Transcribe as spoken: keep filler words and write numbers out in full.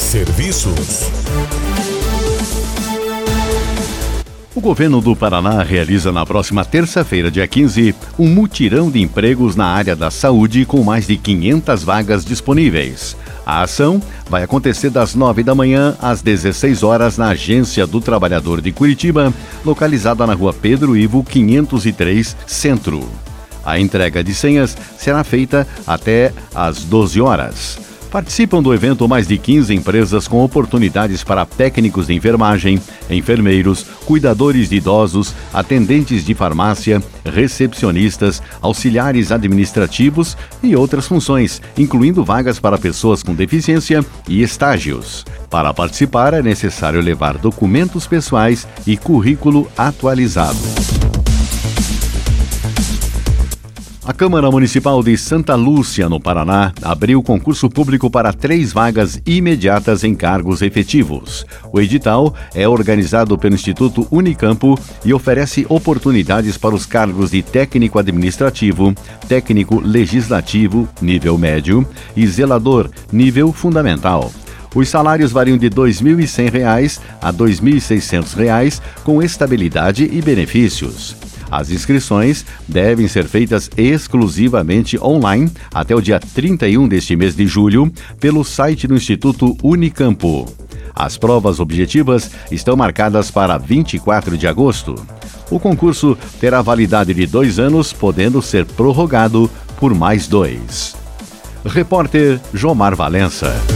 Serviços. O governo do Paraná realiza na próxima terça-feira, dia quinze, um mutirão de empregos na área da saúde com mais de quinhentas vagas disponíveis. A ação vai acontecer das nove da manhã às dezesseis horas na Agência do Trabalhador de Curitiba, localizada na Rua Pedro Ivo quinhentos e três, Centro. A entrega de senhas será feita até às doze horas. Participam do evento mais de quinze empresas com oportunidades para técnicos de enfermagem, enfermeiros, cuidadores de idosos, atendentes de farmácia, recepcionistas, auxiliares administrativos e outras funções, incluindo vagas para pessoas com deficiência e estágios. Para participar é necessário levar documentos pessoais e currículo atualizado. A Câmara Municipal de Santa Lúcia, no Paraná, abriu concurso público para três vagas imediatas em cargos efetivos. O edital é organizado pelo Instituto Unicampo e oferece oportunidades para os cargos de técnico administrativo, técnico legislativo, nível médio, e zelador, nível fundamental. Os salários variam de dois mil e cem reais a dois mil e seiscentos reais, com estabilidade e benefícios. As inscrições devem ser feitas exclusivamente online até o dia trinta e um deste mês de julho pelo site do Instituto Unicampo. As provas objetivas estão marcadas para vinte e quatro de agosto. O concurso terá validade de dois anos, podendo ser prorrogado por mais dois. Repórter Jomar Valença.